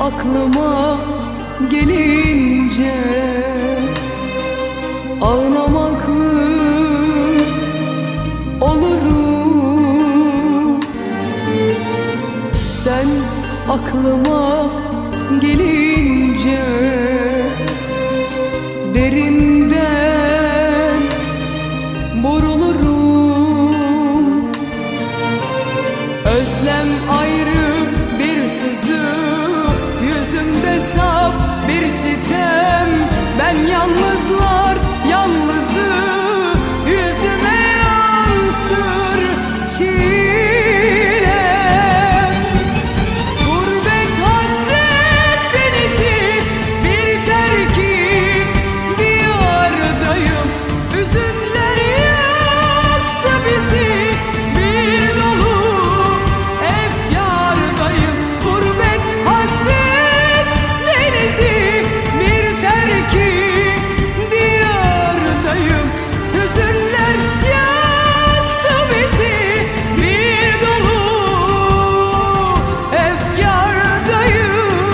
aklıma gelince ağlamaklı olurum. Sen aklıma gelince derinden burulurum. Özlem ayrı bir sızı, yüzümde saf bir sitem. Ben yalnızlar yalnızı, yüzüme yansır çilem. Gurbet hasret denizi, bir terki diyardayım. Hüzünler yaktı bizi, bir dolu efkârdayım. Gurbet hasret denizi, bir terki diyardayım. Hüzünler yaktı bizi, bir dolu efkârdayım.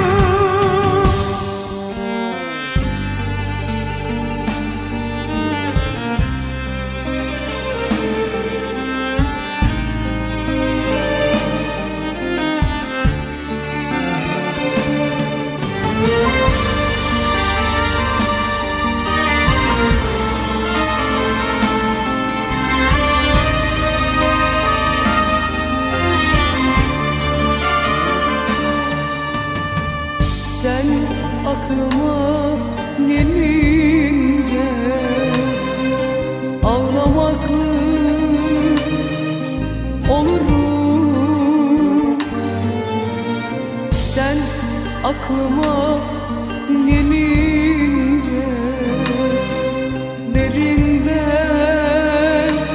Sen aklıma gelince ağlamaklı olurum. Sen aklıma gelince derinden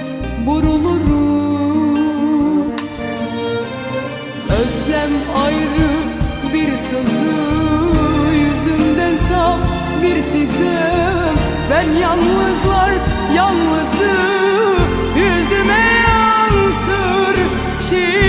burulurum. Özlem ayrı bir sızı, yüzümde saf bir sitem. Ben yalnızlar yalnızı, yüzüme yansır çiğ.